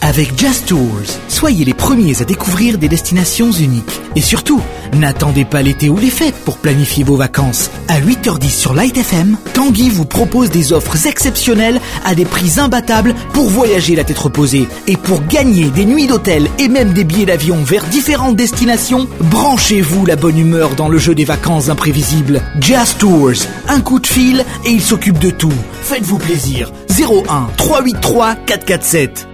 Avec Jazz Tours, soyez les premiers à découvrir des destinations uniques. Et surtout, n'attendez pas l'été ou les fêtes pour planifier vos vacances. À 8h10 sur Light FM, Tanguy vous propose des offres exceptionnelles à des prix imbattables pour voyager la tête reposée. Et pour gagner des nuits d'hôtel et même des billets d'avion vers différentes destinations, branchez-vous la bonne humeur dans le jeu des vacances imprévisibles. Jazz Tours, un coup de fil et il s'occupe de tout. Faites-vous plaisir. 01 383 447.